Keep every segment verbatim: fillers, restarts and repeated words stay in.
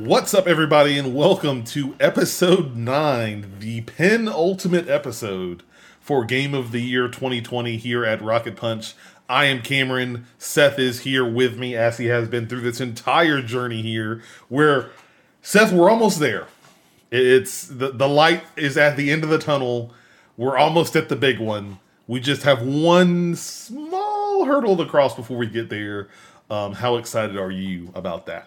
What's up, everybody, and welcome to episode nine, the penultimate episode for Game of the Year twenty twenty here at Rocket Punch. I am Cameron. Seth is here with me, as he has been through this entire journey here, where, Seth, we're almost there. It's the, the light is at the end of the tunnel. We're almost at the big one. We just have one small hurdle to cross before we get there. Um, how excited are you about that?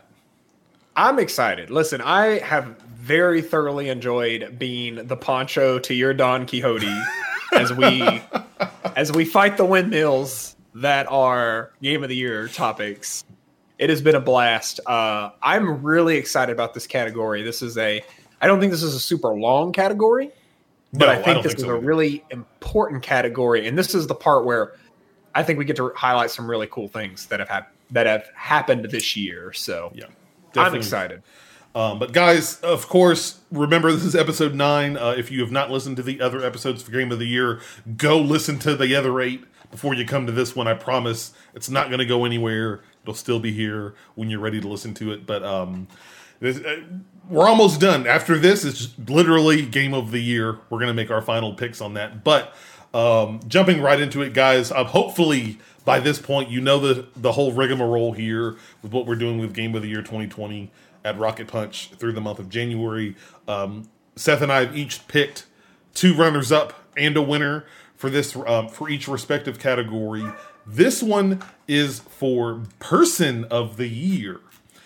I'm excited. Listen, I have very thoroughly enjoyed being the Poncho to your Don Quixote as we as we fight the windmills that are Game of the Year topics. It has been a blast. Uh, I'm really excited about this category. This is a I don't think this is a super long category, but no, I think I this think is so a really important category, and this is the part where I think we get to highlight some really cool things that have had, that have happened this year. So yeah. Definitely. I'm excited. Um, but guys, of course, remember this is episode nine. Uh, if you have not listened to the other episodes for Game of the Year, go listen to the other eight before you come to this one. I promise it's not going to go anywhere. It'll still be here when you're ready to listen to it. But um, this, uh, we're almost done. After this, it's literally Game of the Year. We're going to make our final picks on that. But um, jumping right into it, guys, uh, hopefully by this point, you know the the whole rigmarole here with what we're doing with Game of the Year twenty twenty at Rocket Punch through the month of January. Um, Seth and I have each picked two runners-up and a winner for this um, for each respective category. This one is for Person of the Year.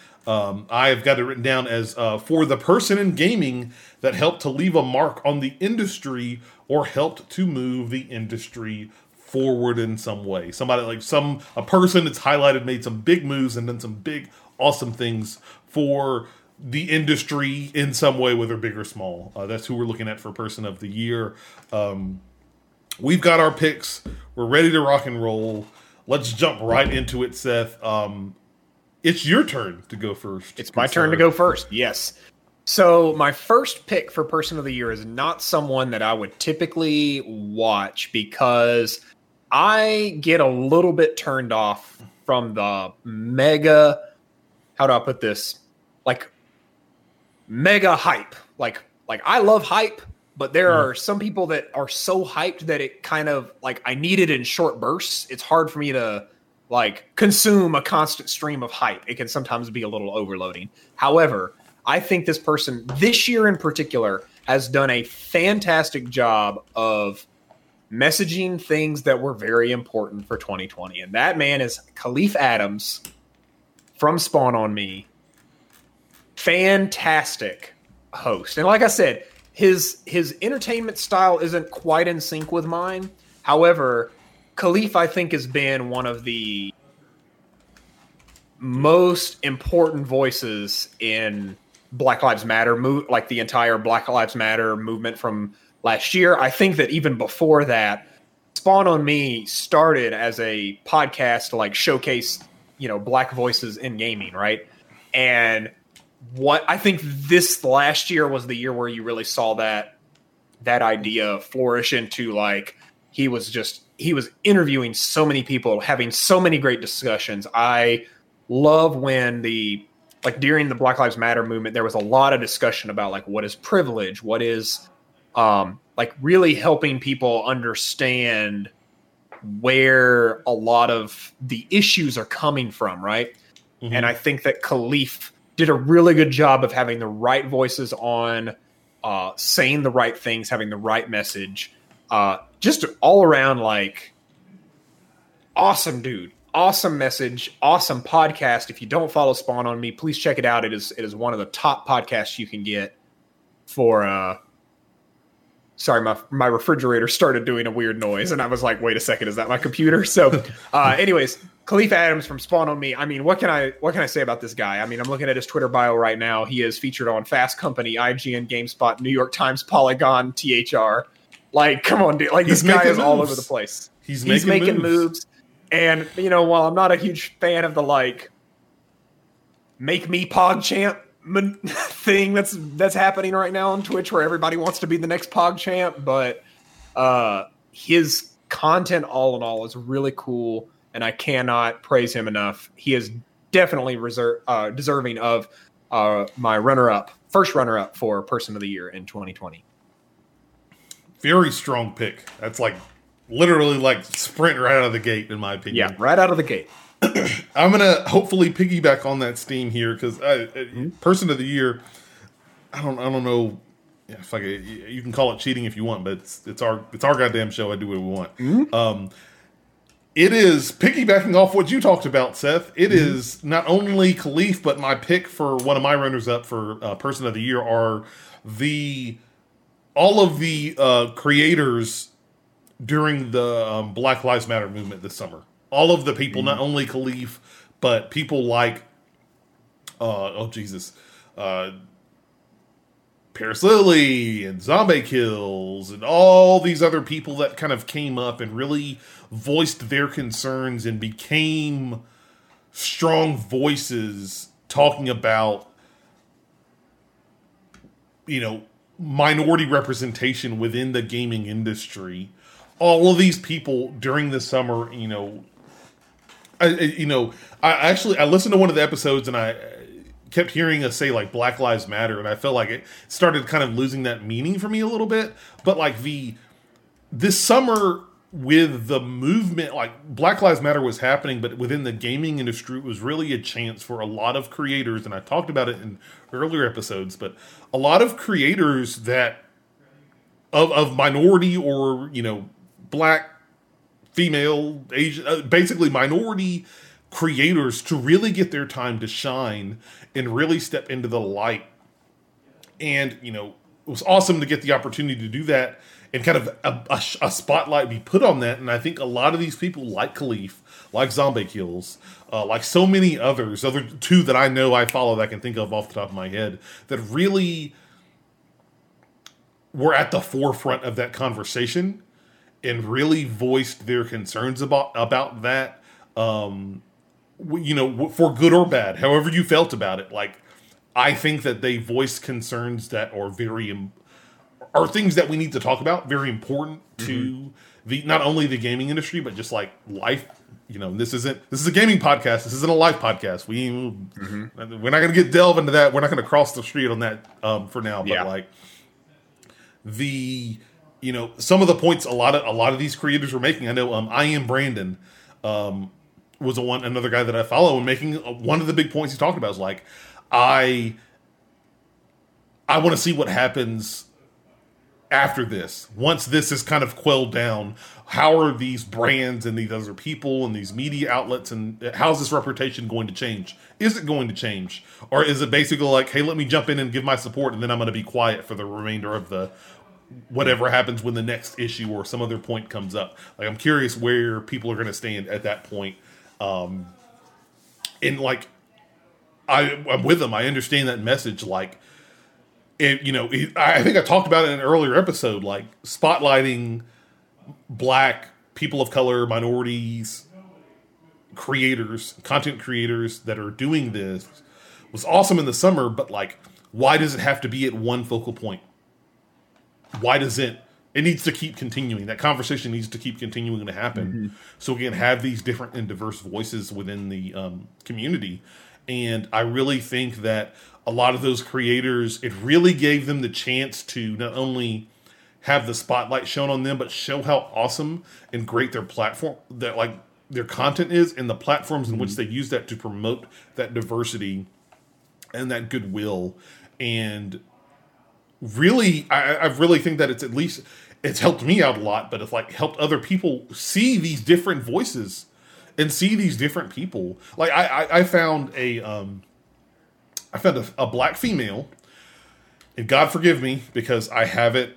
Um, I have got it written down as uh, for the person in gaming that helped to leave a mark on the industry or helped to move the industry forward in some way. Somebody like some a person that's highlighted, made some big moves and done some big awesome things for the industry in some way, whether big or small. Uh, that's who we're looking at for Person of the Year. Um, we've got our picks. We're ready to rock and roll. Let's jump right into it, Seth. Um, it's your turn to go first. It's my turn to go first. Yes. So my first pick for Person of the Year is not someone that I would typically watch because I get a little bit turned off from the mega, how do I put this? Like mega hype. Like, like I love hype, but there mm-hmm. are some people that are so hyped that it kind of like I need it in short bursts. It's hard for me to like consume a constant stream of hype. It can sometimes be a little overloading. However, I think this person this year in particular has done a fantastic job of messaging things that were very important for twenty twenty. And that man is Kahlief Adams from Spawn on Me. Fantastic host. And like I said, his his entertainment style isn't quite in sync with mine. However, Kahlief, I think, has been one of the most important voices in Black Lives Matter, move, like the entire Black Lives Matter movement from last year. I think that even before that, Spawn on Me started as a podcast to like showcase, you know, Black voices in gaming, right? And what I think this last year was the year where you really saw that that idea flourish into like he was just he was interviewing so many people, having so many great discussions. I love when the like during the Black Lives Matter movement, there was a lot of discussion about like what is privilege, what is um, like really helping people understand where a lot of the issues are coming from, right? Mm-hmm. And I think that Kahlief did a really good job of having the right voices on, uh, saying the right things, having the right message. Uh, just all around, like, awesome dude. Awesome message, awesome podcast. If you don't follow Spawn on Me, please check it out. It is it is one of the top podcasts you can get for uh sorry, my my refrigerator started doing a weird noise and I was like, wait a second, is that my computer? So uh anyways, Kahlief Adams from Spawn on Me. I mean, what can I what can I say about this guy? I mean, I'm looking at his Twitter bio right now. He is featured on Fast Company, I G N, GameSpot, New York Times, Polygon, T H R. Like, come on, dude. Like, He's this guy is moves. all over the place. He's, He's making, making moves. moves. And, you know, while I'm not a huge fan of the, like, make me PogChamp thing that's that's happening right now on Twitch where everybody wants to be the next PogChamp, but uh, his content all in all is really cool, and I cannot praise him enough. He is definitely reserve, uh, deserving of uh, my runner-up, first runner-up for Person of the Year in twenty twenty. Very strong pick. That's like literally like sprint right out of the gate, in my opinion. Yeah, right out of the gate. I'm gonna hopefully piggyback on that steam here because mm-hmm. Person of the Year. I don't. I don't know. If I could, you can call it cheating if you want, but it's it's our it's our goddamn show. I do what we want. Mm-hmm. Um, it is piggybacking off what you talked about, Seth. It mm-hmm. is not only Khalif, but my pick for one of my runners up for uh, Person of the Year are the all of the uh, creators during the um, Black Lives Matter movement this summer. All of the people, mm-hmm. not only Khalif, but people like uh, oh Jesus. Uh, Paris Lily and Zombie Kills and all these other people that kind of came up and really voiced their concerns and became strong voices talking about, you know, minority representation within the gaming industry. All of these people during the summer, you know, I, you know, I actually, I listened to one of the episodes and I kept hearing us say like Black Lives Matter, and I felt like it started kind of losing that meaning for me a little bit. But like the this summer with the movement, like Black Lives Matter was happening, but within the gaming industry, it was really a chance for a lot of creators, and I talked about it in earlier episodes, but a lot of creators that of of minority or, you know, black, female, Asian, uh, basically minority creators to really get their time to shine and really step into the light. And, you know, it was awesome to get the opportunity to do that and kind of a, a, a spotlight be put on that. And I think a lot of these people like Khalif, like Zombie Kills, uh, like so many others, other two that I know I follow that I can think of off the top of my head, that really were at the forefront of that conversation and really voiced their concerns about, about that. Um, you know, for good or bad, however you felt about it. Like, I think that they voiced concerns that are very, are things that we need to talk about, very important to mm-hmm. the, not only the gaming industry, but just like life. You know, this isn't, this is a gaming podcast. This isn't a life podcast. We, mm-hmm. we're not going to get delve into that. We're not going to cross the street on that um, for now, but yeah. like the, you know, some of the points a lot of, a lot of these creators were making, I know um, I Am Brandon, um, was a one another guy that I follow, and making one of the big points he talked about is like, I I want to see what happens after this. Once this is kind of quelled down, how are these brands and these other people and these media outlets, and how's this reputation going to change? Is it going to change? Or is it basically like, hey, let me jump in and give my support, and then I'm going to be quiet for the remainder of the whatever happens when the next issue or some other point comes up. Like, I'm curious where people are going to stand at that point. Um, and like, I, I'm with them. I understand that message. Like, it, you know, it, I think I talked about it in an earlier episode, like spotlighting black, people of color, minorities, creators, content creators that are doing this was awesome in the summer. But like, why does it have to be at one focal point? Why does it? It needs to keep continuing. That conversation needs to keep continuing to happen, mm-hmm. so we can have these different and diverse voices within the um, community. And I really think that a lot of those creators, it really gave them the chance to not only have the spotlight shown on them, but show how awesome and great their platform, that like their content is, and the platforms mm-hmm. in which they use that to promote that diversity and that goodwill. And really, I, I really think that it's at least, it's helped me out a lot, but it's like helped other people see these different voices and see these different people. Like I, I, I found a, um, I found a, a black female, and God forgive me because I haven't,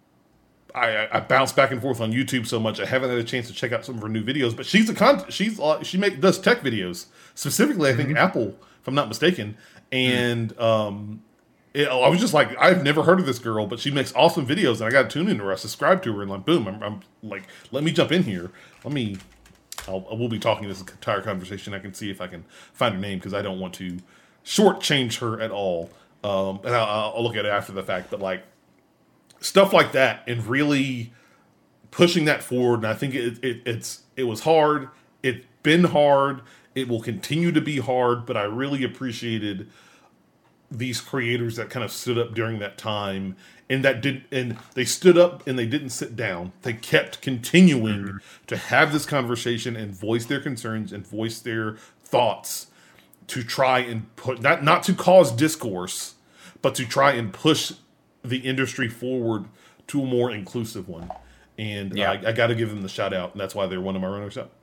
I, I bounce back and forth on YouTube so much I haven't had a chance to check out some of her new videos. But she's a con, she's uh, she make does tech videos, specifically I think mm-hmm. Apple, if I'm not mistaken, and mm-hmm. um. It, I was just like, I've never heard of this girl, but she makes awesome videos, and I got to tune into her. I subscribe to her, and like, boom, I'm, I'm like, let me jump in here. Let me, I'll, I will be talking this entire conversation. I can see if I can find her name because I don't want to shortchange her at all. Um, and I'll, I'll look at it after the fact, but like stuff like that, and really pushing that forward. And I think it, it it's it was hard. It's been hard. It will continue to be hard, but I really appreciated these creators that kind of stood up during that time, and that did, and they stood up and they didn't sit down. They kept continuing mm-hmm. to have this conversation and voice their concerns and voice their thoughts to try and put not not to cause discourse, but to try and push the industry forward to a more inclusive one. And yeah. I, I got to give them the shout out, and that's why they're one of my runners up.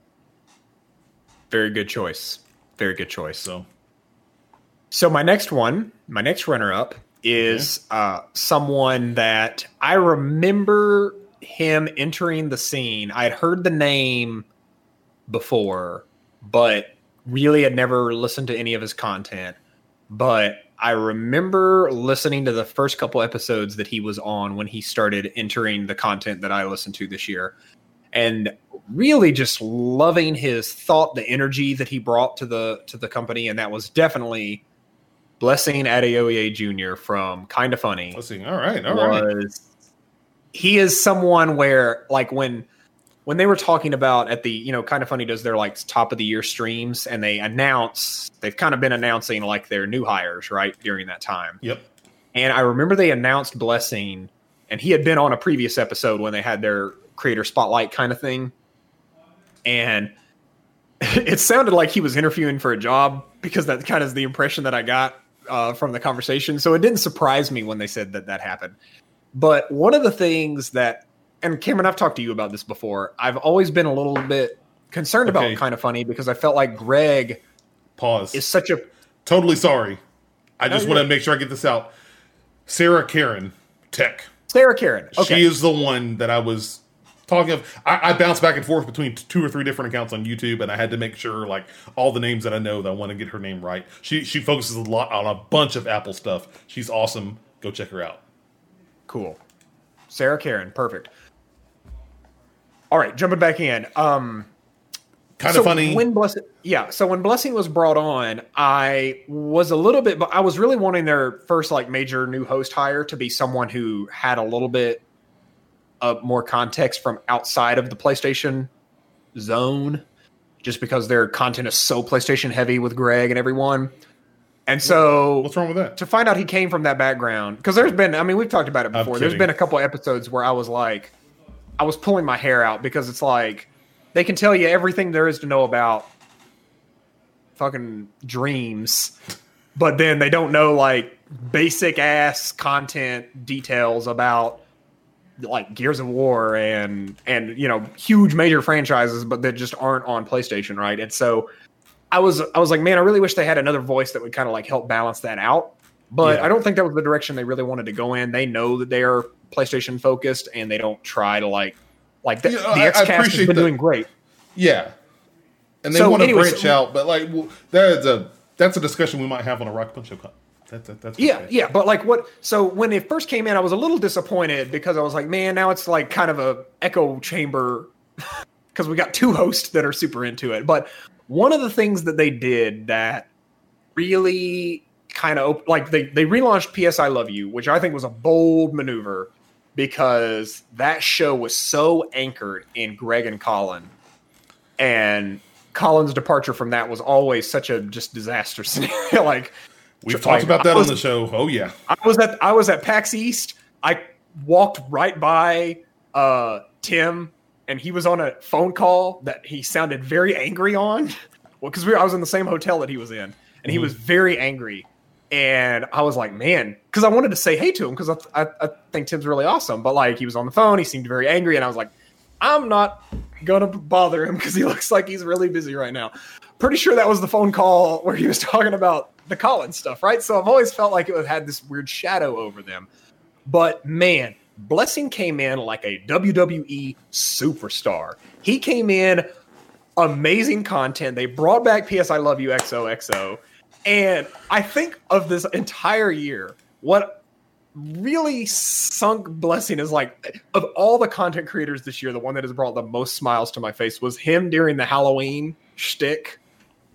Very good choice. Very good choice. So, so my next one, my next runner up is okay. uh, someone that I remember him entering the scene. I had heard the name before, but really had never listened to any of his content. But I remember listening to the first couple episodes that he was on when he started entering the content that I listened to this year, and really just loving his thought, the energy that he brought to the to the company, and that was definitely Blessing Adeoye Junior from Kinda Funny. Blessing, all right, all was, right. He is someone where, like, when when they were talking about at the, you know, Kinda Funny does their like top of the year streams, and they announce, they've kind of been announcing like their new hires, right, during that time. Yep. And I remember they announced Blessing, and he had been on a previous episode when they had their creator spotlight kind of thing. And it sounded like he was interviewing for a job, because that kind of is the impression that I got uh, from the conversation. So it didn't surprise me when they said that that happened. But one of the things that, and Cameron, I've talked to you about this before, I've always been a little bit concerned okay. about Kinda Funny, because I felt like Greg Pause. is such a... Totally sorry. I just want to make sure I get this out. Sarah Karen, Tech. Sarah Karen. Okay. She is the one that I was talking of. I, I bounce back and forth between two or three different accounts on YouTube, and I had to make sure, like, all the names that I know, that I want to get her name right. She she focuses a lot on a bunch of Apple stuff. She's awesome. Go check her out. Cool. Sarah Karen. Perfect. All right, jumping back in. Um, Kinda so Funny. When Blessing, yeah. So when Blessing was brought on, I was a little bit, but I was really wanting their first like major new host hire to be someone who had a little bit of more context from outside of the PlayStation zone, just because their content is so PlayStation heavy with Greg and everyone. And so, what's wrong with that? To find out he came from that background, because there's been, I mean, we've talked about it before. There's been a couple episodes where I was like, I was pulling my hair out, because it's like they can tell you everything there is to know about fucking Dreams, but then they don't know like basic ass content details about like Gears of War and and you know huge major franchises, but that just aren't on PlayStation, right? And so I was I was like, man, I really wish they had another voice that would kind of like help balance that out. But yeah. I don't think that was the direction they really wanted to go in. They know that they are PlayStation focused, and they don't try to like like the, yeah, the X-Cast has been the, doing great. Yeah, and they so, want to anyway, branch so, out, but like well, that's a that's a discussion we might have on a Rock Punch Show. That's that, that's yeah, okay. yeah. But like what? So when it first came in, I was a little disappointed, because I was like, man, now it's like kind of a echo chamber, because we got two hosts that are super into it. But one of the things that they did that really kind of like they they relaunched P S I Love You, which I think was a bold maneuver, because that show was so anchored in Greg and Colin, and Colin's departure from that was always such a just disaster scenario. Like we've talked like, about that was, on the show. Oh yeah, I was at I was at PAX East. I walked right by uh, Tim, and he was on a phone call that he sounded very angry on. Well, because we I was in the same hotel that he was in, and mm-hmm. he was very angry. And I was like, man, because I wanted to say hey to him, because I, I, I think Tim's really awesome. But like, he was on the phone, he seemed very angry, and I was like, I'm not gonna bother him, because he looks like he's really busy right now. Pretty sure that was the phone call where he was talking about the Colin stuff, right? So I've always felt like it had this weird shadow over them. But man, Blessing came in like a W W E superstar. He came in amazing content. They brought back P S I Love You X O X O. And I think of this entire year, what really sunk Blessing is like, of all the content creators this year, the one that has brought the most smiles to my face was him during the Halloween shtick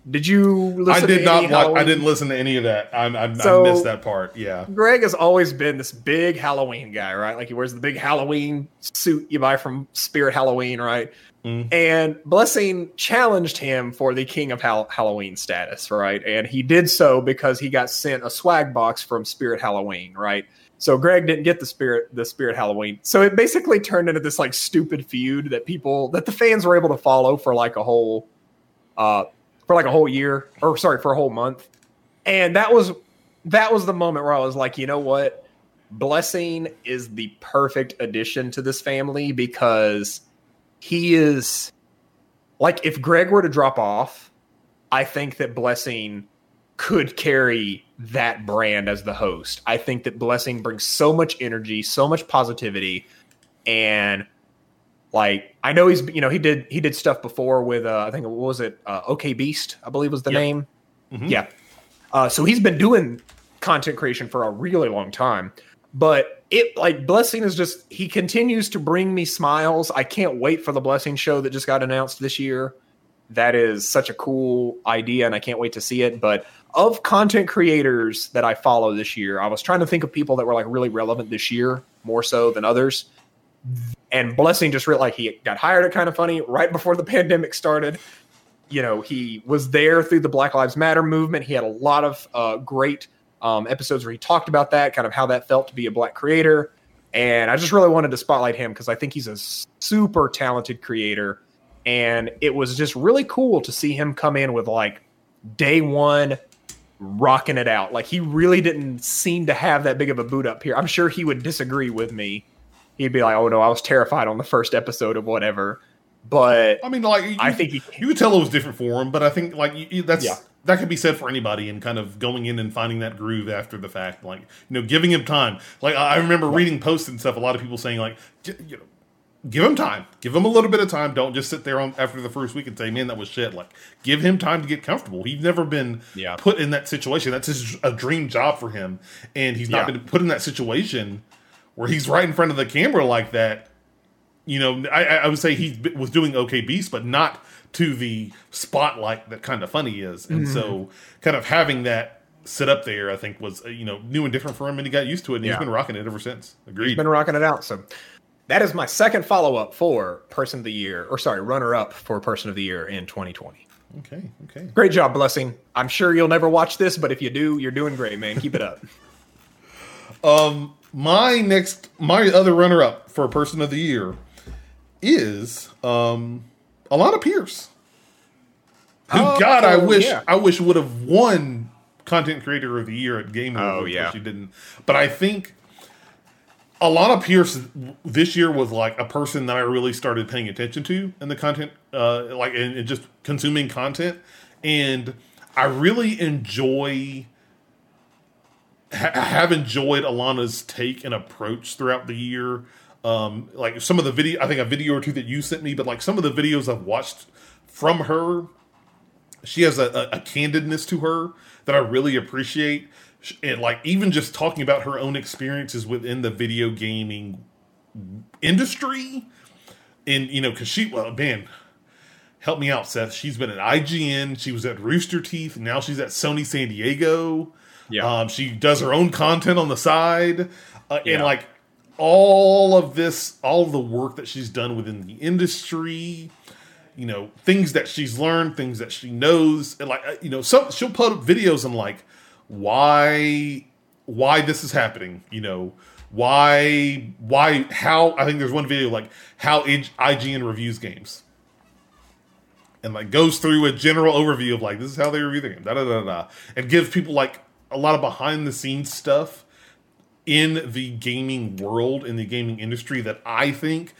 Did you listen I did to not any watch, Halloween? I didn't listen to any of that. I, I, So- I missed that part. Yeah. Greg has always been this big Halloween guy, right? Like he wears the big Halloween suit you buy from Spirit Halloween, right? Mm. And Blessing challenged him for the King of Hall- Halloween status, right? And he did so because he got sent a swag box from Spirit Halloween, right? So Greg didn't get the Spirit the Spirit Halloween. So it basically turned into this like stupid feud that people that the fans were able to follow for like a whole uh for like a whole year, or sorry, for a whole month. And that was that was the moment where I was like, you know what? Blessing is the perfect addition to this family because he is like, if Greg were to drop off, I think that Blessing could carry that brand as the host. I think that Blessing brings so much energy, so much positivity, and like I know he's you know he did he did stuff before with uh, I think what was it uh, OK Beast, I believe was the Yep. name. Mm-hmm. Yeah. Uh, so he's been doing content creation for a really long time. But it like Blessing is just he continues to bring me smiles. I can't wait for the Blessing show that just got announced this year. That is such a cool idea, and I can't wait to see it. But of content creators that I follow this year, I was trying to think of people that were like really relevant this year, more so than others. And Blessing just really like he got hired at Kind of Funny right before the pandemic started. You know, he was there through the Black Lives Matter movement. He had a lot of uh, great um, episodes where he talked about that, kind of how that felt to be a Black creator. And I just really wanted to spotlight him because I think he's a super talented creator. And it was just really cool to see him come in with like day one rocking it out. Like he really didn't seem to have that big of a boot up here. I'm sure he would disagree with me. He'd be like, oh no, I was terrified on the first episode of whatever. But I mean, like, you, I think he, you could tell it was different for him, but I think like you, that's Yeah. that could be said for anybody, and kind of going in and finding that groove after the fact, like you know, giving him time. Like I I remember reading posts and stuff. A lot of people saying like, j- you know, give him time, give him a little bit of time. Don't just sit there on after the first week and say, man, that was shit. Like, give him time to get comfortable. He's never been Yeah. put in that situation. That's his, a dream job for him, and he's not Yeah. been put in that situation where he's right in front of the camera like that. You know, I, I would say he was doing OK Beast, but not to the spotlight that Kind of Funny is. And Mm-hmm. so kind of having that sit up there, I think was, uh, you know, new and different for him, and he got used to it, and Yeah. he's been rocking it ever since. Agreed. been rocking it out. So that is my second follow up for Person of the Year, or sorry, runner up for Person of the Year in twenty twenty. Okay, okay. Great job, Blessing. I'm sure you'll never watch this, but if you do, you're doing great, man. Keep it up. Um, my next, my other runner-up for Person of the Year is um, Alana Pierce. Who, Oh, God, I wish, yeah. I wish would have won Content Creator of the Year at Game Oh, Awards, yeah. but she didn't. But I think Alana Pierce this year was like a person that I really started paying attention to in the content, uh, like and, and just consuming content, and I really enjoy. Ha- have enjoyed Alana's take and approach throughout the year. Um, like some of the video, I think a video or two that you sent me, but like some of the videos I've watched from her, she has a, a, a candidness to her that I really appreciate. And like even just talking about her own experiences within the video gaming industry, and you know, because she, well, man, help me out, Seth. She's been at I G N, she was at Rooster Teeth, and now she's at Sony San Diego. Yeah. Um, she does her own content on the side, uh, Yeah. and like all of this, all of the work that she's done within the industry, you know, things that she's learned, things that she knows, and like uh, you know, some she'll put up videos on like why why this is happening, you know, why why how I think there's one video like how I G N reviews games. And like goes through a general overview of like this is how they review the game, da da da da, and gives people like a lot of behind the scenes stuff in the gaming world, in the gaming industry that I think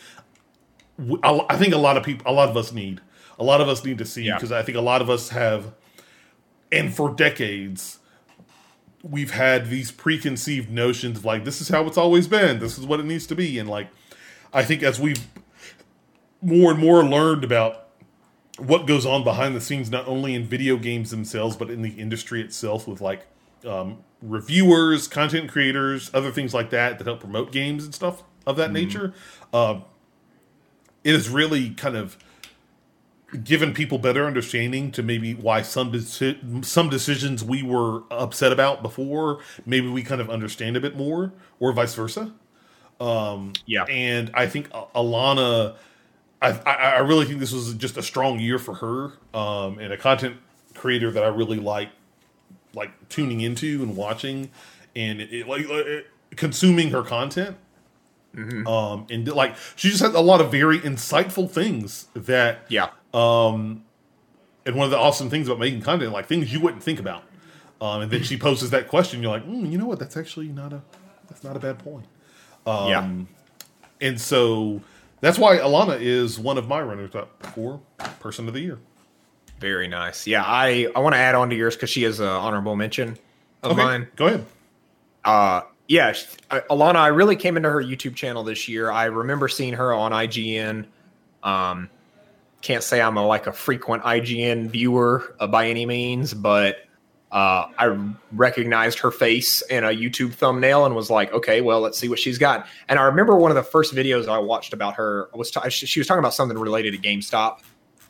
I think a lot of people, a lot of us need, a lot of us need to see, Yeah. because I think a lot of us have, and for decades, we've had these preconceived notions of like this is how it's always been, this is what it needs to be, and like I think as we've more and more learned about what goes on behind the scenes, not only in video games themselves, but in the industry itself, with like um, reviewers, content creators, other things like that that help promote games and stuff of that nature. Uh, it has really kind of given people better understanding to maybe why some deci- some decisions we were upset about before, maybe we kind of understand a bit more, or vice versa. Um, Yeah. And I think Alana, I, I, I really think this was just a strong year for her, um, and a content creator that I really like, like tuning into and watching, and it, it, like it, consuming her content. Mm-hmm. Um, and like she just had a lot of very insightful things that, Yeah. Um, and one of the awesome things about making content, like things you wouldn't think about, um, and then she poses that question, you're like, mm, you know what? That's actually not a that's not a bad point. Um, yeah. And so that's why Alana is one of my runners up for Person of the Year. Very nice. Yeah, I, I want to add on to yours because she is an honorable mention of Okay, mine. go ahead. Uh, yeah, she- I- Alana, I really came into her YouTube channel this year. I remember seeing her on I G N. Um, can't say I'm a, like a frequent I G N viewer uh, by any means, but uh, I recognized her face in a YouTube thumbnail and was like, okay, well, let's see what she's got. And I remember one of the first videos I watched about her was t- she was talking about something related to GameStop,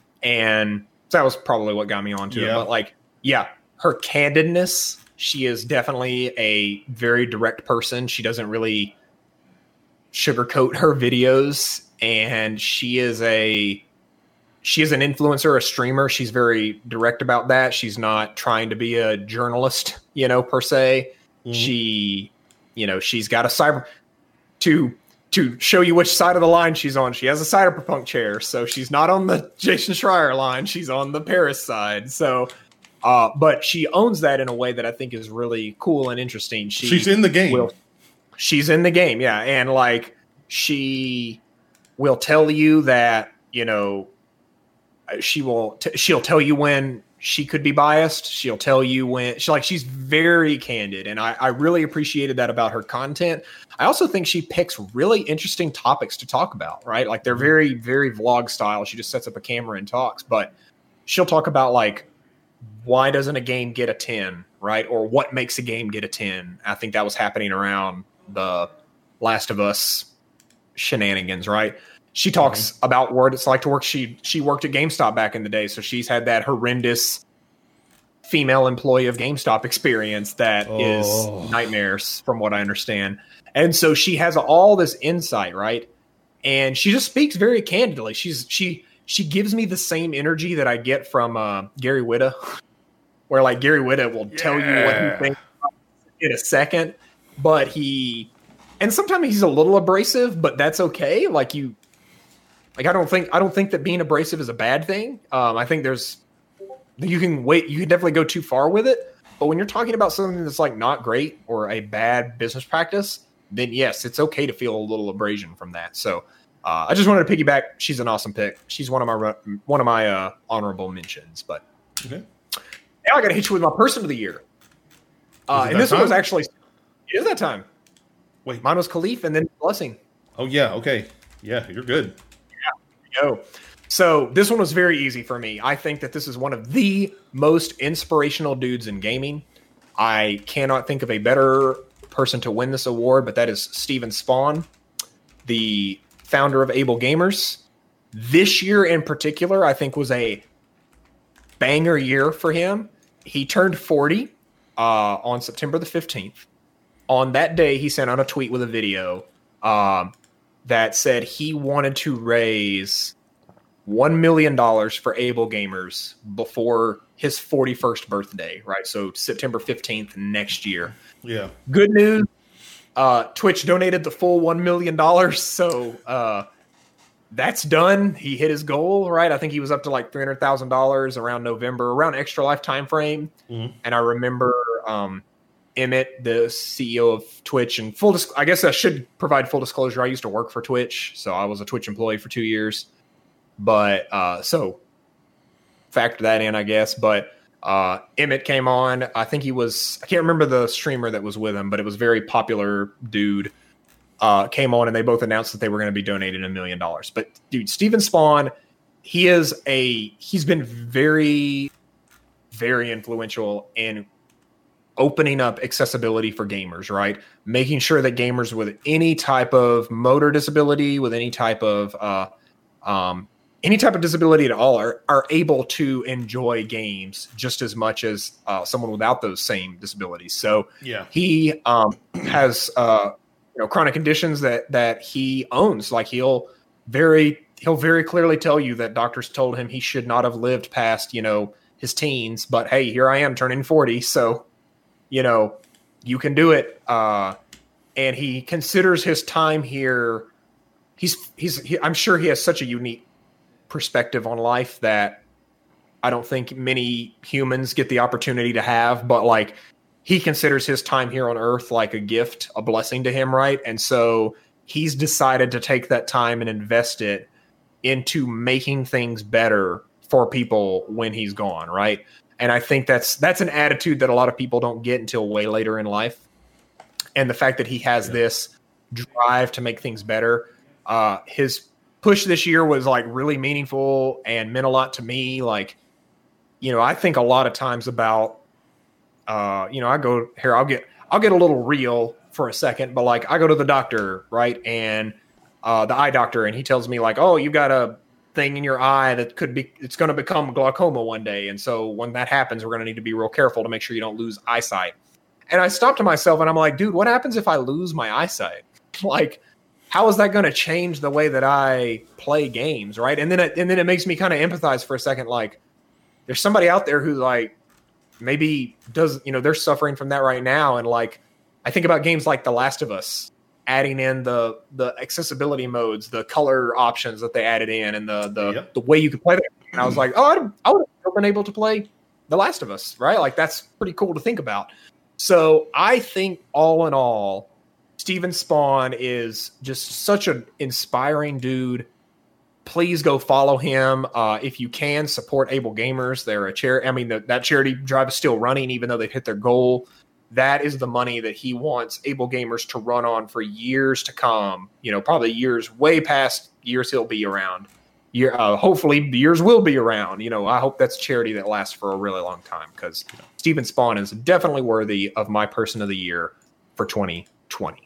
and that was probably what got me onto Yeah. it. But like, yeah, her candidness. She is definitely a very direct person. She doesn't really sugarcoat her videos, and she is a she is an influencer, a streamer. She's very direct about that. She's not trying to be a journalist, you know, per se. Mm-hmm. She, you know, she's got a cyber to to show you which side of the line she's on. She has a cyberpunk chair, so she's not on the Jason Schreier line. She's on the Paris side. So, uh, but she owns that in a way that I think is really cool and interesting. She, she's in the game. Will, she's in the game, yeah, and like she will tell you that, you know. She will. T- she'll tell you when she could be biased. She'll tell you when she like. She's very candid, and I, I really appreciated that about her content. I also think she picks really interesting topics to talk about. Right, like they're very, very vlog style. She just sets up a camera and talks, but she'll talk about like why doesn't a game get a ten, right, or what makes a game get a ten. I think that was happening around the Last of Us shenanigans, right? She talks mm-hmm. about what it's like to work. She she worked at GameStop back in the day, so she's had that horrendous female employee of GameStop experience that oh. is nightmares, from what I understand. And so she has all this insight, right? And she just speaks very candidly. She's she she gives me the same energy that I get from uh, Gary Whitta, where like Gary Whitta will yeah. tell you what he thinks in a second, but he and sometimes he's a little abrasive, but that's okay. Like you. Like I don't think I don't think that being abrasive is a bad thing. Um, I think there's you can wait you can definitely go too far with it. But when you're talking about something that's like not great or a bad business practice, then yes, it's okay to feel a little abrasion from that. So uh, I just wanted to piggyback. She's an awesome pick. She's one of my one of my uh, honorable mentions. But okay. Now I got to hit you with my person of the year. Uh, and this time? one was actually it is that time. Wait, mine was Khalif and then Blessing. Oh yeah, okay, yeah, you're good. Go. So this one was very easy for me. I think that this is one of the most inspirational dudes in gaming. I cannot think of a better person to win this award, but that is Steven Spawn, the founder of Able Gamers. This year in particular, I think was a banger year for him. He turned forty uh, on September the fifteenth. On that day, he sent out a tweet with a video um, that said he wanted to raise one million dollars for Able Gamers before his forty-first birthday, right? So September fifteenth next year. Yeah. Good news. Uh, Twitch donated the full one million dollars. So uh, that's done. He hit his goal, right? I think he was up to like three hundred thousand dollars around November, around Extra Life time frame. Mm-hmm. And I remember um, Emmett, the C E O of Twitch, and full dis- I guess I should provide full disclosure. I used to work for Twitch, so I was a Twitch employee for two years. But uh, so factor that in, I guess. But uh, Emmett came on. I think he was, I can't remember the streamer that was with him, but it was a very popular dude. Uh, came on and they both announced that they were going to be donating a million dollars. But dude, Steven Spawn, he is a, he's been very, very influential in opening up accessibility for gamers, right? Making sure that gamers with any type of motor disability, with any type of uh, um, any type of disability at all are, are able to enjoy games just as much as uh, someone without those same disabilities. So yeah, he um, has uh, you know chronic conditions that that he owns. Like he'll very he'll very clearly tell you that doctors told him he should not have lived past you know his teens. But hey, here I am turning forty, so you know you can do it. Uh, and he considers his time here. He's he's he, I'm sure he has such a unique perspective on life that I don't think many humans get the opportunity to have, but like he considers his time here on Earth like a gift, a blessing to him, right? And so he's decided to take that time and invest it into making things better for people when he's gone, right? And I think that's that's an attitude that a lot of people don't get until way later in life. And the fact that he has yeah. this drive to make things better, uh, his push this year was like really meaningful and meant a lot to me. Like, you know, I think a lot of times about, uh, you know, I go here, I'll get, I'll get a little real for a second, but like I go to the doctor, right. And, uh, the eye doctor, and he tells me like, oh, you got a thing in your eye that could be, it's going to become glaucoma one day. And so when that happens, we're going to need to be real careful to make sure you don't lose eyesight. And I stopped to myself and I'm like, dude, what happens if I lose my eyesight? Like, how is that going to change the way that I play games, right? And then it, and then it makes me kind of empathize for a second. Like, there's somebody out there who like maybe does, you know, they're suffering from that right now. And like, I think about games like The Last of Us, adding in the the accessibility modes, the color options that they added in, and the the, yep. the way you could play that. And I was like, oh, I'd, I would have been able to play The Last of Us, right? Like, that's pretty cool to think about. So I think all in all, Steven Spawn is just such an inspiring dude. Please go follow him. Uh, if you can, support Able Gamers. They're a charity. I mean, the, that charity drive is still running, even though they've hit their goal. That is the money that he wants Able Gamers to run on for years to come. You know, probably years way past years he'll be around. Year, uh, hopefully, years will be around. You know, I hope that's a charity that lasts for a really long time, because you know, Steven Spawn is definitely worthy of my Person of the Year for twenty twenty.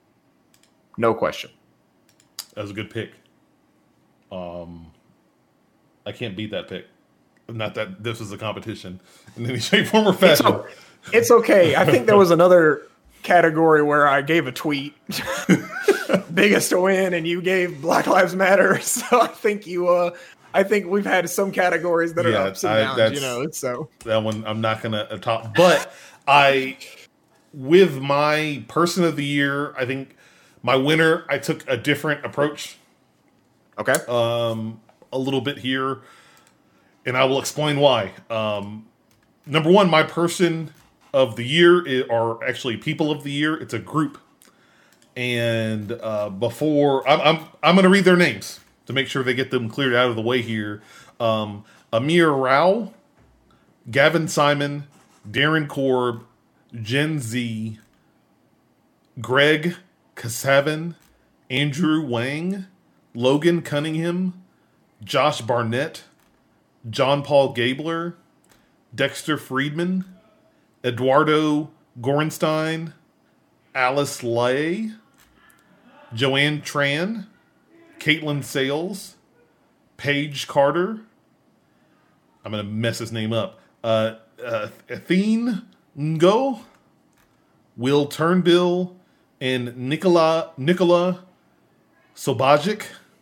No question. That was a good pick. Um, I can't beat that pick. Not that this is a competition in any shape, form, or fashion. It's, it's okay. I think there was another category where I gave a tweet, biggest to win, and you gave Black Lives Matter. So I think you, uh, I think we've had some categories that are yeah, ups and I, downs. You know, so that one I'm not gonna top. But I, with my Person of the Year, I think. My winner, I took a different approach. Okay. Um, a little bit here, and I will explain why. Um, number one, my Person of the Year are actually People of the Year. It's a group, and uh, before I'm I'm, I'm going to read their names to make sure they get them cleared out of the way here. Um, Amir Rao, Gavin Simon, Darren Korb, Gen Z, Greg Kasavin, Andrew Wang, Logan Cunningham, Josh Barnett, John Paul Gabler, Dexter Friedman, Eduardo Gorenstein, Alice Lay, Joanne Tran, Caitlin Sales, Paige Carter. I'm going to mess his name up. Uh, uh, Athene Ngo, Will Turnbill, and Nikola Nikola Sobajic.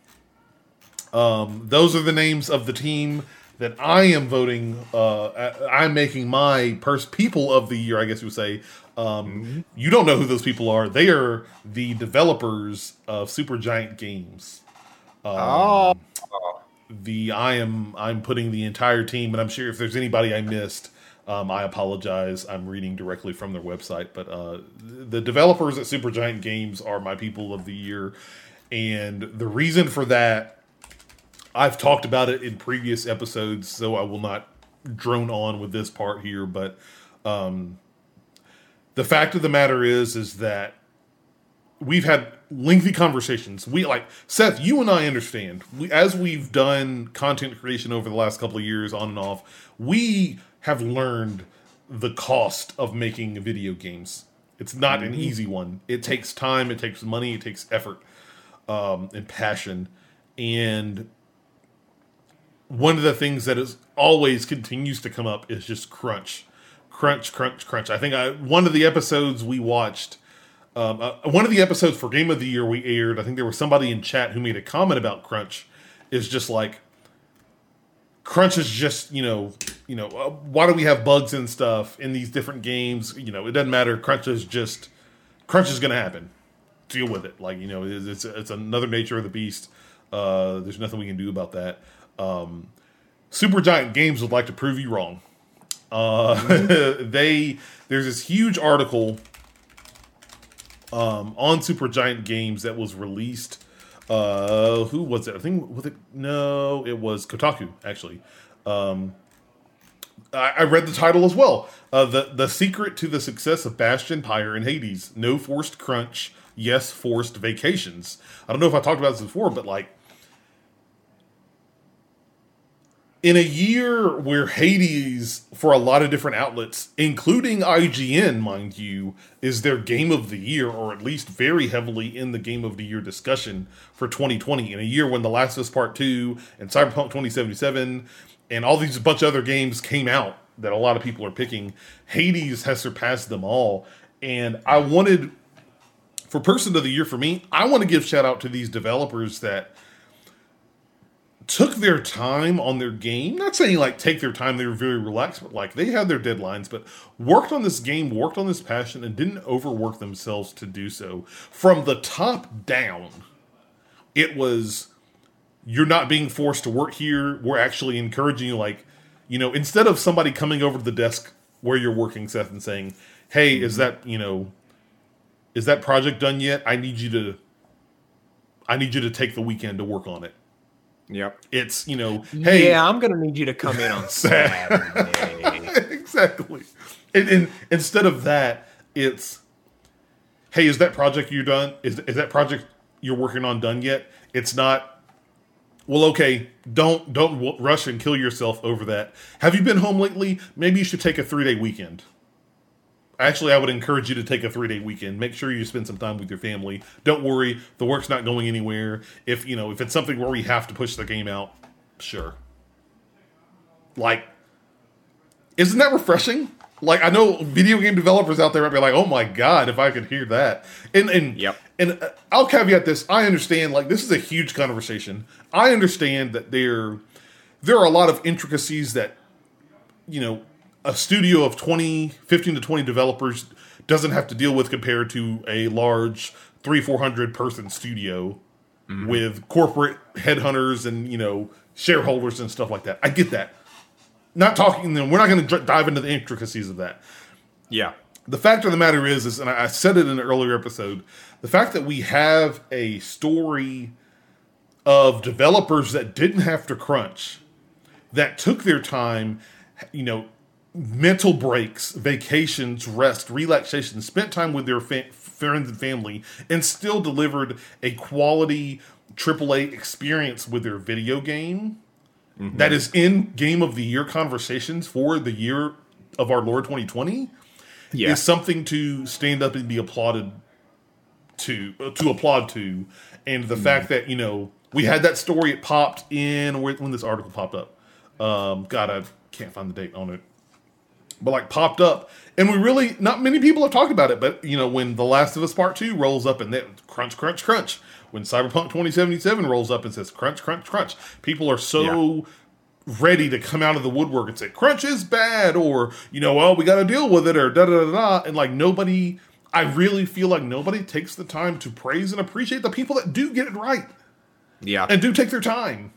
Um, those are the names of the team that I am voting. Uh, I'm making my pers- People of the Year, I guess you would say. Um, mm-hmm. You don't know who those people are. They are the developers of Supergiant Games. Um, oh. The I am I'm putting the entire team, and I'm sure if there's anybody I missed, Um, I apologize. I'm reading directly from their website, but uh, the developers at Supergiant Games are my People of the Year, and the reason for that, I've talked about it in previous episodes, so I will not drone on with this part here. But um, the fact of the matter is, is that we've had lengthy conversations. We like Seth, you and I understand. We, as we've done content creation over the last couple of years, on and off, we have learned the cost of making video games. It's not mm-hmm. an easy one. It takes time, it takes money, it takes effort, um, and passion. And one of the things that is always continues to come up is just crunch, crunch, crunch, crunch. I think I, one of the episodes we watched, um, uh, one of the episodes for Game of the Year we aired, I think there was somebody in chat who made a comment about crunch. Is just like, crunch is just, you know, you know, uh, why do we have bugs and stuff in these different games? You know, it doesn't matter. Crunch is just, crunch is going to happen. Deal with it. Like, you know, it's it's, it's another nature of the beast. Uh, there's nothing we can do about that. Um, Supergiant Games would like to prove you wrong. Uh, mm-hmm. they there's this huge article um, on Supergiant Games that was released. Uh, who was it? I think was it? No, it was Kotaku actually. Um, I, I read the title as well. Uh, the the secret to the success of Bastion, Pyre, and Hades: no forced crunch, yes forced vacations. I don't know if I talked about this before, but like in a year where Hades, for a lot of different outlets, including I G N, mind you, is their game of the year, or at least very heavily in the game of the year discussion for twenty twenty, in a year when The Last of Us Part two and Cyberpunk twenty seventy-seven and all these bunch of other games came out that a lot of people are picking, Hades has surpassed them all. And I wanted, for Person of the Year for me, I want to give shout out to these developers that took their time on their game. Not saying like take their time, they were very relaxed, but like they had their deadlines, but worked on this game, worked on this passion, and didn't overwork themselves to do so. From the top down, it was, you're not being forced to work here. We're actually encouraging you, like, you know, instead of somebody coming over to the desk where you're working, Seth, and saying, hey, is that, you know, is that project done yet? I need you to, I need you to take the weekend to work on it. Yep. It's, you know, hey. Yeah, I'm going to need you to come in on Saturday. Exactly. And, and instead of that, it's, hey, is that project you done? Is, is that project you're working on done yet? It's not, well, okay, don't don't w- rush and kill yourself over that. Have you been home lately? Maybe you should take a three-day weekend. Actually, I would encourage you to take a three-day weekend. Make sure you spend some time with your family. Don't worry, the work's not going anywhere. If, you know, if it's something where we have to push the game out, sure. Like, isn't that refreshing? Like, I know video game developers out there might be like, oh my God, if I could hear that. And and yep. and I'll caveat this. I understand, like, this is a huge conversation. I understand that there, there are a lot of intricacies that, you know, a studio of twenty, fifteen to twenty developers doesn't have to deal with compared to a large three, four hundred person studio mm-hmm. with corporate headhunters and, you know, shareholders and stuff like that. I get that. Not talking, we're not going to dive into the intricacies of that. Yeah. The fact of the matter is, is, and I said it in an earlier episode, the fact that we have a story of developers that didn't have to crunch, that took their time, you know, mental breaks, vacations, rest, relaxation, spent time with their fa- friends and family, and still delivered a quality triple A experience with their video game. Mm-hmm. That is in Game of the Year conversations for the year of our Lord twenty twenty, yeah. is something to stand up and be applauded to, uh, to applaud to. And the mm-hmm. fact that, you know, we had that story, it popped in when this article popped up. Um, God, I can't find the date on it. But like popped up, and we really, not many people have talked about it, but you know, when The Last of Us Part two rolls up and that crunch, crunch, crunch, when Cyberpunk twenty seventy-seven rolls up and says crunch, crunch, crunch, people are so yeah. ready to come out of the woodwork and say crunch is bad, or, you know, well, we got to deal with it, or da da da da, and like nobody, I really feel like nobody takes the time to praise and appreciate the people that do get it right. Yeah. And do take their time.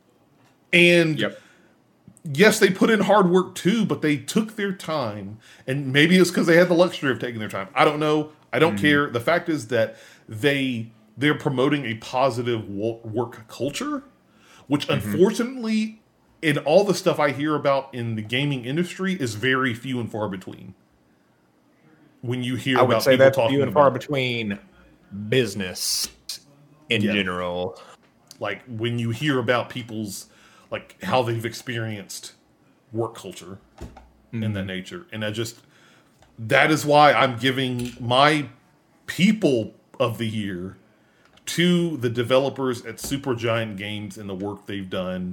And yep. yes, they put in hard work too, but they took their time, and maybe it's because they had the luxury of taking their time. I don't know. I don't mm. care. The fact is that they they're promoting a positive work culture, which mm-hmm. unfortunately, in all the stuff I hear about in the gaming industry, is very few and far between. When you hear I would about say people that's talking few and far about, between business in yeah. general, like when you hear about people's, like how they've experienced work culture mm-hmm. in that nature. And I just, that is why I'm giving my people of the year to the developers at Supergiant Games and the work they've done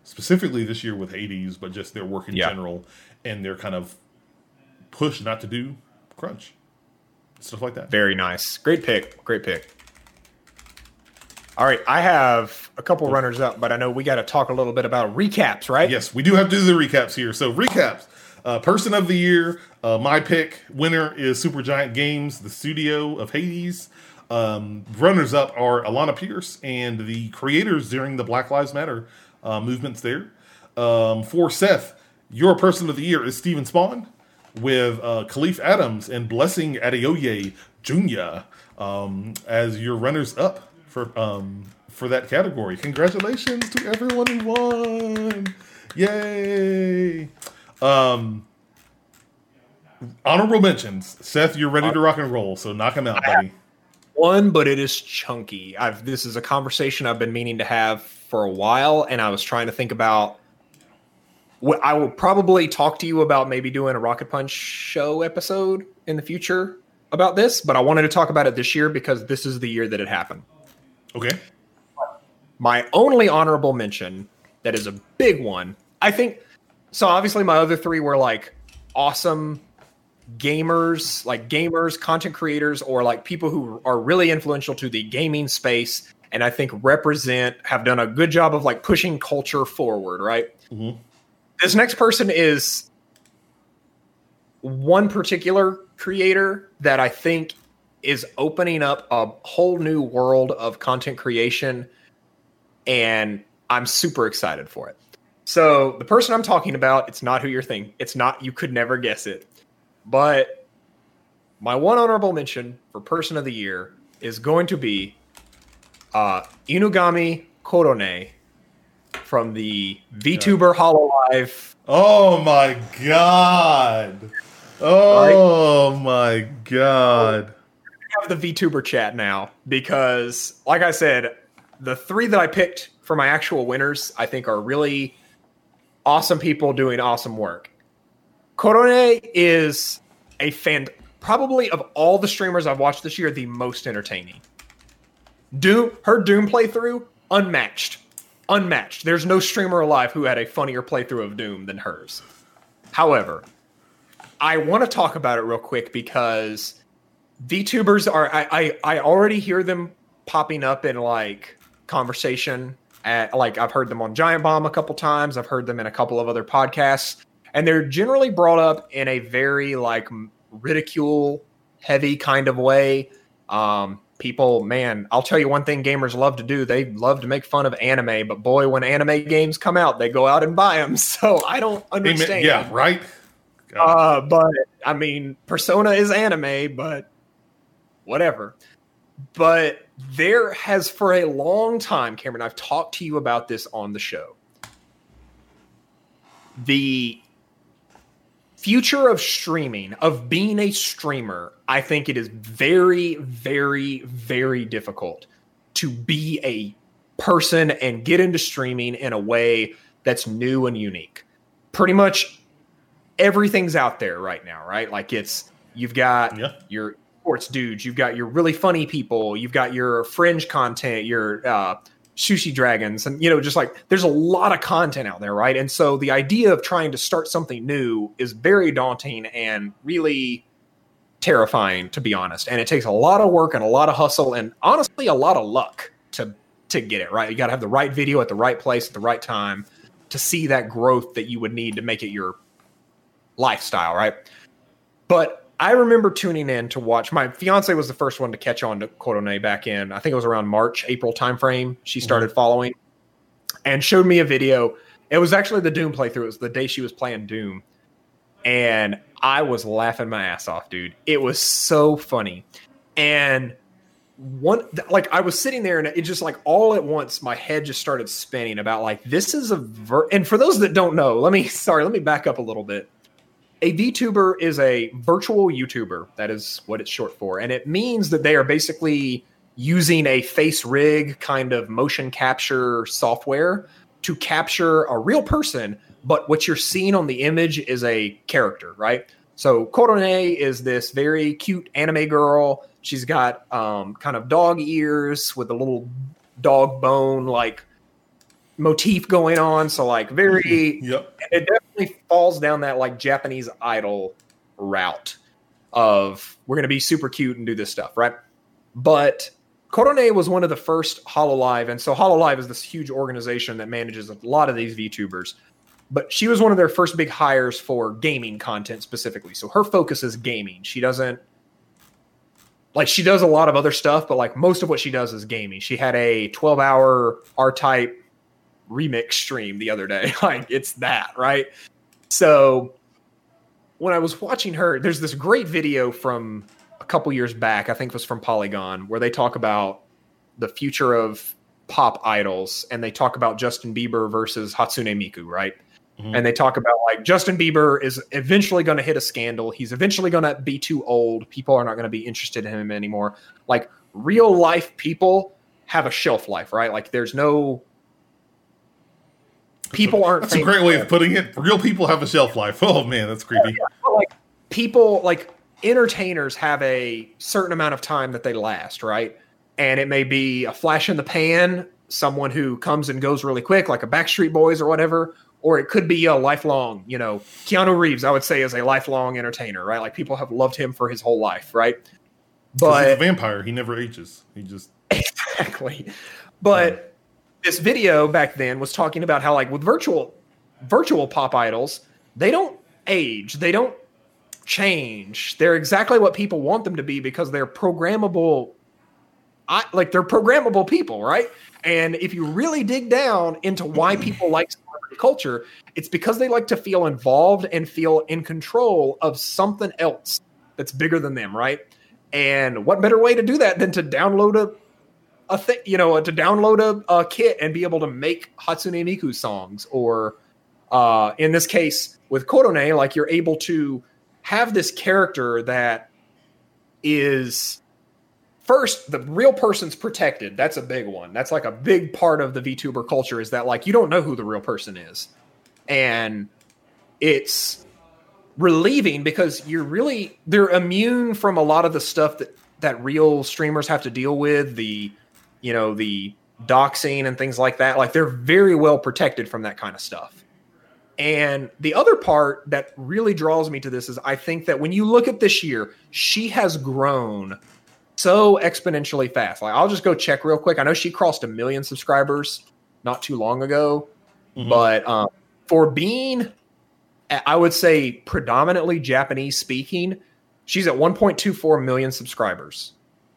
specifically this year with Hades, but just their work in Yeah. general and their kind of push not to do crunch. Stuff like that. Very nice. Great pick. Great pick. All right, I have a couple runners up, but I know we got to talk a little bit about recaps, right? Yes, we do have to do the recaps here. So recaps. Uh, person of the year, uh, my pick winner is Supergiant Games, the studio of Hades. Um, runners up are Alana Pierce and the creators during the Black Lives Matter uh, movements there. Um, for Seth, your person of the year is Steven Spawn, with uh, Khalif Adams and Blessing Adeoye Junior um, as your runners up for um, for that category. Congratulations to everyone who won! Yay! Um, honorable mentions. Seth, you're ready to rock and roll, so knock him out, buddy. One, but it is chunky. I've this is a conversation I've been meaning to have for a while, and I was trying to think about. I will probably talk to you about maybe doing a Rocket Punch show episode in the future about this, but I wanted to talk about it this year because this is the year that it happened. Okay. My only honorable mention that is a big one, I think. So obviously my other three were like awesome gamers, like gamers, content creators, or like people who are really influential to the gaming space, and I think represent, have done a good job of like pushing culture forward, right? Mm-hmm. This next person is one particular creator that I think is opening up a whole new world of content creation, and I'm super excited for it. So the person I'm talking about, it's not who you're thinking. It's not, you could never guess it. But my one honorable mention for person of the year is going to be uh, Inugami Korone from the VTuber Hololive. Oh my god! Oh right? my god! I have the VTuber chat now because, like I said, the three that I picked for my actual winners, I think are really awesome people doing awesome work. Korone is a fan, probably of all the streamers I've watched this year, the most entertaining. Doom, her Doom playthrough, unmatched. Unmatched. There's no streamer alive who had a funnier playthrough of Doom than hers. However, I want to talk about it real quick because VTubers are, I, I, I already hear them popping up in like conversation at, like I've heard them on Giant Bomb a couple times. I've heard them in a couple of other podcasts, and they're generally brought up in a very like ridicule heavy kind of way. Um, People, man, I'll tell you one thing gamers love to do. They love to make fun of anime, but boy, when anime games come out, they go out and buy them. So I don't understand. Yeah, right? Uh, but, I mean, Persona is anime, but whatever. But there has, for a long time, Cameron, I've talked to you about this on the show. The future of streaming, of being a streamer, I think it is very, very, very difficult to be a person and get into streaming in a way that's new and unique. Pretty much everything's out there right now, right? Like it's, you've got yeah. your sports dudes, you've got your really funny people, you've got your fringe content, your uh, sushi dragons, and you know, just like there's a lot of content out there, right? And so the idea of trying to start something new is very daunting and really terrifying, to be honest. And it takes a lot of work and a lot of hustle and honestly a lot of luck to to get it right. You got to have the right video at the right place at the right time to see that growth that you would need to make it your lifestyle, right? But I remember tuning in to watch. My fiance was the first one to catch on to Korone back in, I think it was around March, April timeframe. She started mm-hmm. following and showed me a video. It was actually the Doom playthrough. It was the day she was playing Doom. And I was laughing my ass off, dude. It was so funny. And one, like I was sitting there and it just like all at once, my head just started spinning about like, this is a, ver- and for those that don't know, let me, sorry, let me back up a little bit. A VTuber is a virtual YouTuber. That is what it's short for. And it means that they are basically using a face rig kind of motion capture software to capture a real person, but what you're seeing on the image is a character, right? So Korone is this very cute anime girl. She's got um, kind of dog ears with a little dog bone, like motif going on. So like very, yep. It definitely falls down that like Japanese idol route of we're going to be super cute and do this stuff, right? But Korone was one of the first Hololive, and so Hololive is this huge organization that manages a lot of these VTubers. But she was one of their first big hires for gaming content specifically. So her focus is gaming. She doesn't like she does a lot of other stuff, but like most of what she does is gaming. She had a twelve hour R-Type remix stream the other day. Like it's that, right? So when I was watching her, there's this great video from a couple years back, I think it was from Polygon, where they talk about the future of pop idols, and they talk about Justin Bieber versus Hatsune Miku, right? Mm-hmm. And they talk about like Justin Bieber is eventually going to hit a scandal. He's eventually going to be too old. People are not going to be interested in him anymore. Like real life people have a shelf life, right? Like there's no people aren't. That's a great way of putting it. Real people have a shelf life. Oh man, that's creepy. Yeah, yeah. Like people, like entertainers have a certain amount of time that they last, right? And it may be a flash in the pan, someone who comes and goes really quick, like a Backstreet Boys or whatever. Or it could be a lifelong, you know, Keanu Reeves, I would say, is a lifelong entertainer, right? Like people have loved him for his whole life, right? But he's a vampire. He never ages. He just exactly. But yeah. This video back then was talking about how, like, with virtual virtual pop idols, they don't age, they don't change. They're exactly what people want them to be because they're programmable. I, like they're programmable people, right? And if you really dig down into why people like celebrity culture, it's because they like to feel involved and feel in control of something else that's bigger than them, right? And what better way to do that than to download a, a thing, you know, to download a, a kit and be able to make Hatsune Miku songs, or uh, in this case with Korone, like you're able to have this character that is. First, the real person's protected. That's a big one. That's like a big part of the VTuber culture, is that like you don't know who the real person is. And it's relieving because you're really, they're immune from a lot of the stuff that, that real streamers have to deal with, the, you know, the doxing and things like that. Like they're very well protected from that kind of stuff. And the other part that really draws me to this is I think that when you look at this year, she has grown so exponentially fast. Like I'll just go check real quick. I know she crossed a million subscribers not too long ago, mm-hmm. but um, for being, I would say predominantly Japanese speaking, she's at one point two four million subscribers.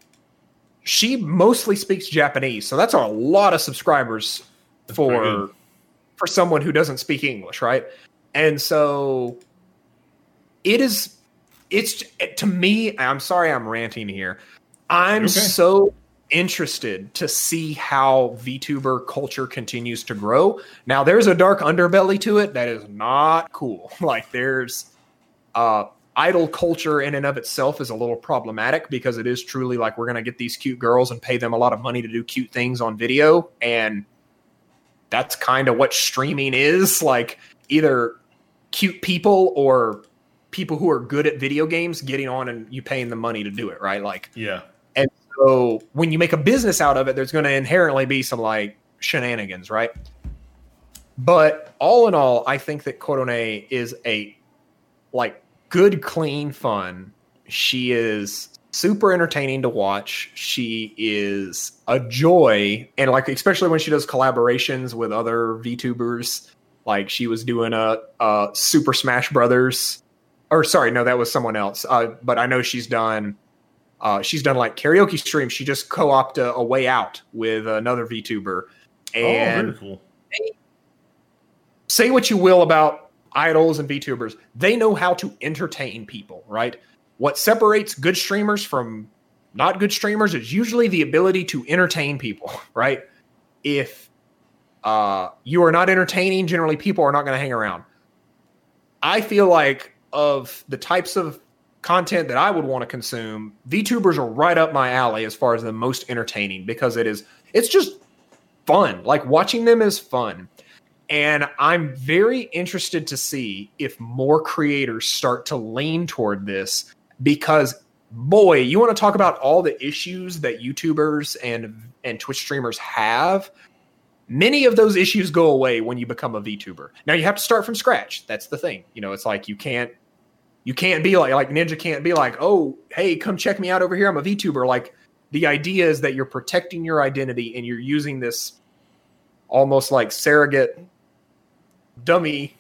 She mostly speaks Japanese, so that's a lot of subscribers that's for for someone who doesn't speak English, right? And so it is. It's to me. I'm sorry, I'm ranting here. I'm okay. so interested to see how VTuber culture continues to grow. Now, there's a dark underbelly to it that is not cool. Like, there's uh, idol culture in and of itself is a little problematic because it is truly like we're going to get these cute girls and pay them a lot of money to do cute things on video. And that's kind of what streaming is. Like, either cute people or people who are good at video games getting on and you paying them money to do it, right? Like, yeah. And so when you make a business out of it, there's going to inherently be some like shenanigans, right? But all in all, I think that Korone is a like good, clean fun. She is super entertaining to watch. She is a joy. And like, especially when she does collaborations with other VTubers, like she was doing a, a Super Smash Brothers, or sorry, no, that was someone else. Uh, but I know she's done Uh, she's done like karaoke streams. She just co-opted a, a Way Out with another VTuber. And oh, very cool. Say what you will about idols and VTubers, they know how to entertain people, right? What separates good streamers from not good streamers is usually the ability to entertain people, right? If uh, you are not entertaining, generally people are not going to hang around. I feel like of the types of content that I would want to consume, VTubers are right up my alley as far as the most entertaining, because it is, it's just fun. Like watching them is fun. And I'm very interested to see if more creators start to lean toward this, because boy, you want to talk about all the issues that YouTubers and, and Twitch streamers have. Many of those issues go away when you become a VTuber. Now you have to start from scratch. That's the thing. You know, it's like you can't you can't be like like Ninja can't be like, oh, hey, come check me out over here. I'm a VTuber. Like the idea is that you're protecting your identity and you're using this almost like surrogate dummy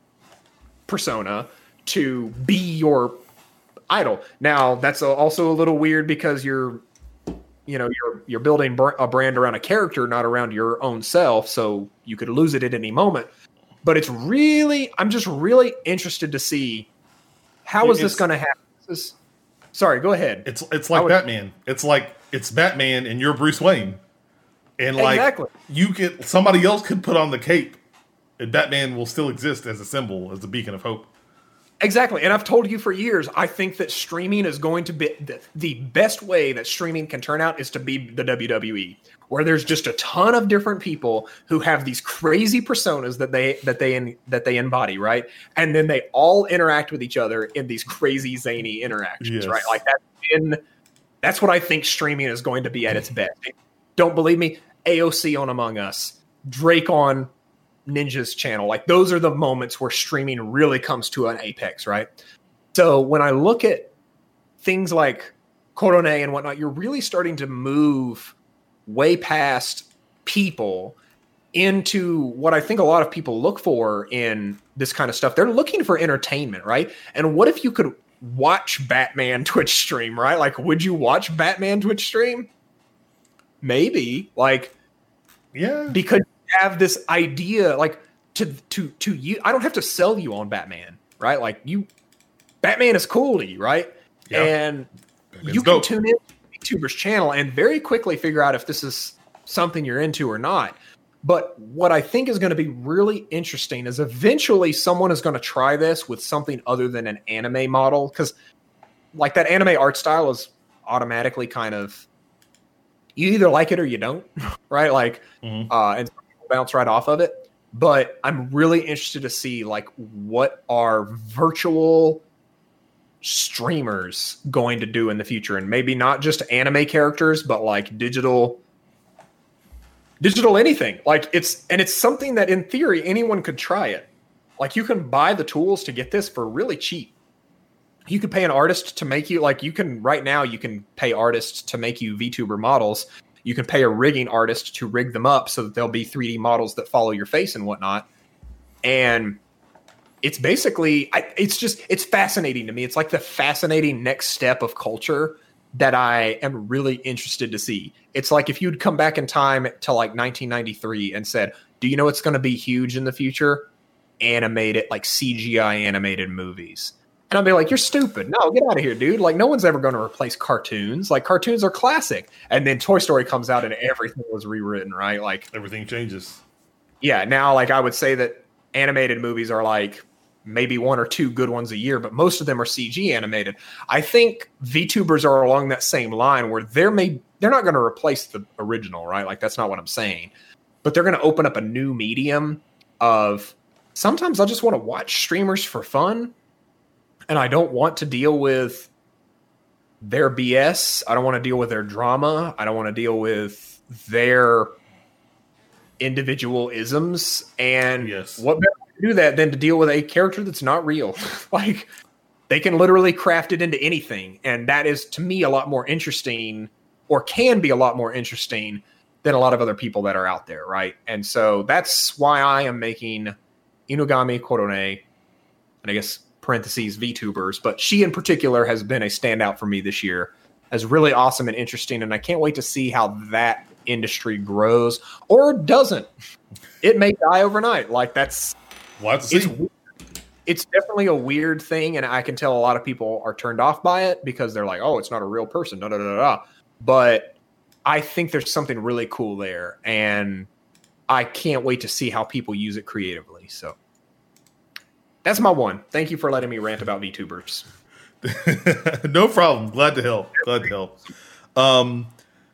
persona to be your idol. Now that's also a little weird because you're you know, you're you're building br- a brand around a character, not around your own self. So you could lose it at any moment. But it's really, I'm just really interested to see how is it's, this going to happen. This, sorry, go ahead. It's it's like would, Batman. It's like it's Batman and you're Bruce Wayne, and like exactly. you could somebody else could put on the cape, and Batman will still exist as a symbol, as a beacon of hope. Exactly. And I've told you for years, I think that streaming is going to be the, the best way that streaming can turn out is to be the W W E, where there's just a ton of different people who have these crazy personas that they that they in, that they embody, right? And then they all interact with each other in these crazy zany interactions, yes. right? Like that's in that's what I think streaming is going to be at its best. Don't believe me? A O C on Among Us, Drake on Ninja's channel. Like those are the moments where streaming really comes to an apex, right? So when I look at things like Korone and whatnot, you're really starting to move way past people into what I think a lot of people look for in this kind of stuff. They're looking for entertainment, right? And what if you could watch Batman Twitch stream, right? Like, would you watch Batman Twitch stream? Maybe. Like, yeah, because have this idea like to to to you I don't have to sell you on Batman, right? Like you Batman is cool to you, right? Yeah. And Batman's you can dope. Tune in to YouTuber's channel and very quickly figure out if this is something you're into or not. But what I think is going to be really interesting is eventually someone is going to try this with something other than an anime model, because like that anime art style is automatically kind of, you either like it or you don't, right? Like mm-hmm. uh and bounce right off of it. But I'm really interested to see like what are virtual streamers going to do in the future, and maybe not just anime characters, but like digital digital anything. Like it's and it's something that in theory anyone could try it. Like you can buy the tools to get this for really cheap. You could pay an artist to make you like you can right now you can pay artists to make you VTuber models. You can pay a rigging artist to rig them up so that there'll be three D models that follow your face and whatnot. And it's basically, I, it's just, it's fascinating to me. It's like the fascinating next step of culture that I am really interested to see. It's like if you'd come back in time to like nineteen ninety-three and said, do you know what's going to be huge in the future? Animated, like C G I animated movies. And I'll be like, you're stupid. No, get out of here, dude. Like, no one's ever going to replace cartoons. Like, cartoons are classic. And then Toy Story comes out and everything was rewritten, right? Like, everything changes. Yeah, now, like, I would say that animated movies are, like, maybe one or two good ones a year, but most of them are C G animated. I think VTubers are along that same line where they're, may, they're not going to replace the original, right? Like, that's not what I'm saying. But they're going to open up a new medium of, sometimes I just want to watch streamers for fun. And I don't want to deal with their B S. I don't want to deal with their drama. I don't want to deal with their individual isms. And yes. What better way to do that than to deal with a character that's not real? Like, they can literally craft it into anything. And that is, to me, a lot more interesting, or can be a lot more interesting than a lot of other people that are out there, right? And so that's why I am making Inugami Korone, and I guess parentheses VTubers, but she in particular has been a standout for me this year, as really awesome and interesting, and I can't wait to see how that industry grows or doesn't. It may die overnight. Like that's we'll have to see. It's, it's definitely a weird thing, and I can tell a lot of people are turned off by it because they're like, "Oh, it's not a real person." Da da da da. But I think there's something really cool there, and I can't wait to see how people use it creatively. So. That's my one. Thank you for letting me rant about VTubers. No problem. Glad to help. Glad to help. Um,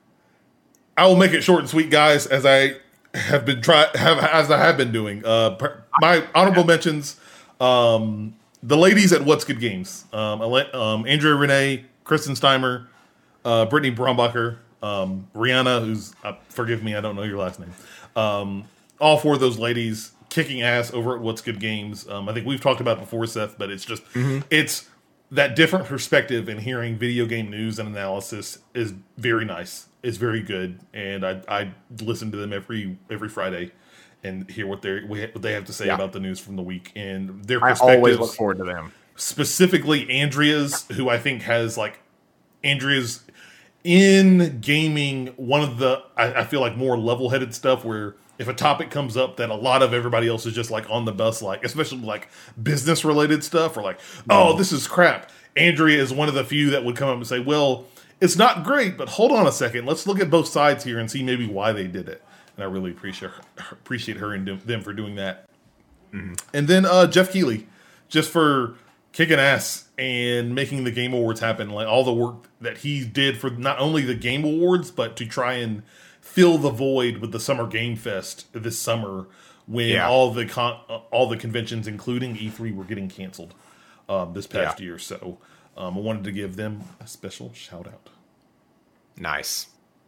I will make it short and sweet, guys, as I have been try have as I have been doing. Uh, my honorable mentions: um, the ladies at What's Good Games, um, um, Andrea Renee, Kristen Steimer, uh, Brittany Brombacher, um, Rihanna, who's uh, forgive me, I don't know your last name. Um, all four of those ladies kicking ass over at What's Good Games. Um, I think we've talked about it before, Seth, but it's just mm-hmm. it's that different perspective in hearing video game news and analysis is very nice. It's very good, and I I listen to them every every Friday and hear what they what they have to say yeah. about the news from the week and their perspectives. I always look forward to them. Specifically, Andrea's, who I think has like Andrea's in gaming, one of the I, I feel like more level-headed stuff where if a topic comes up that a lot of everybody else is just like on the bus, like especially like business related stuff or like, oh, this is crap. Andrea is one of the few that would come up and say, well, it's not great, but hold on a second. Let's look at both sides here and see maybe why they did it. And I really appreciate her, appreciate her and them for doing that. Mm-hmm. And then uh, Jeff Keighley, just for kicking ass and making the Game Awards happen, like all the work that he did for not only the Game Awards, but to try and fill the void with the Summer Game Fest this summer when yeah. all the con- all the conventions, including E three, were getting canceled um, this past yeah. year. So um, I wanted to give them a special shout out. Nice.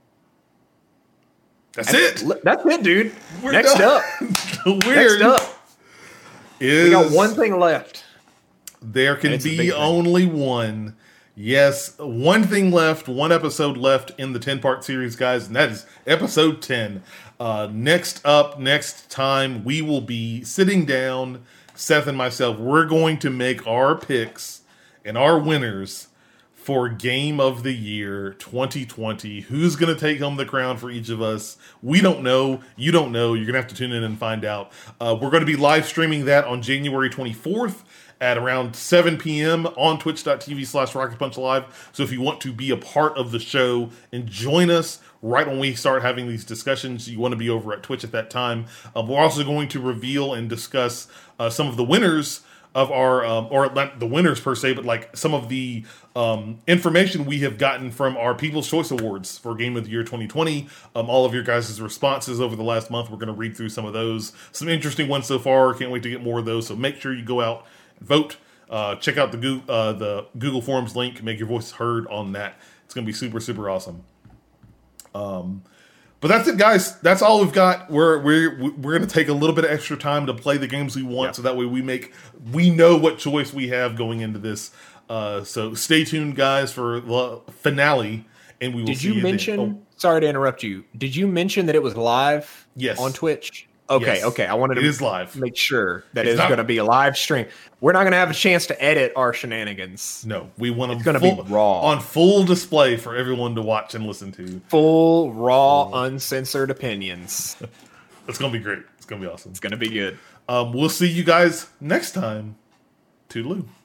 That's and it. That's it, dude. We're Next done. up. Next up. Is we got one thing left. There can be only one. Yes, one thing left, one episode left in the ten-part series, guys, and that is episode ten. Uh, next up, next time, we will be sitting down, Seth and myself. We're going to make our picks and our winners for Game of the Year twenty twenty. Who's going to take home the crown for each of us? We don't know. You don't know. You're going to have to tune in and find out. Uh, we're going to be live streaming that on January twenty-fourth. At around seven p.m. on twitch.tv slash Rocket Punch Live. So if you want to be a part of the show and join us right when we start having these discussions, you want to be over at Twitch at that time. Um, we're also going to reveal and discuss uh, some of the winners of our, um, or not the winners per se, but like some of the um, information we have gotten from our People's Choice Awards for Game of the Year twenty twenty. Um, all of your guys' responses over the last month. We're going to read through some of those. Some interesting ones so far. Can't wait to get more of those. So make sure you go out vote. Uh, check out the Google, uh, the Google Forms link. Make your voice heard on that. It's going to be super, super awesome. Um, but that's it, guys. That's all we've got. We're we're we're going to take a little bit of extra time to play the games we want, yeah. so that way we make we know what choice we have going into this. Uh, so stay tuned, guys, for the finale, and we will. Did see you, you mention? Then. Oh. Sorry to interrupt you. Did you mention that it was live? Yes. On Twitch. Okay, yes. okay. I wanted to it is live. make sure that it's it's going to be a live stream. We're not going to have a chance to edit our shenanigans. No, we want them it's going to be raw on full display for everyone to watch and listen to. Full, raw, full. uncensored opinions. It's going to be great. It's going to be awesome. It's going to be good. Um, we'll see you guys next time. Toodaloo.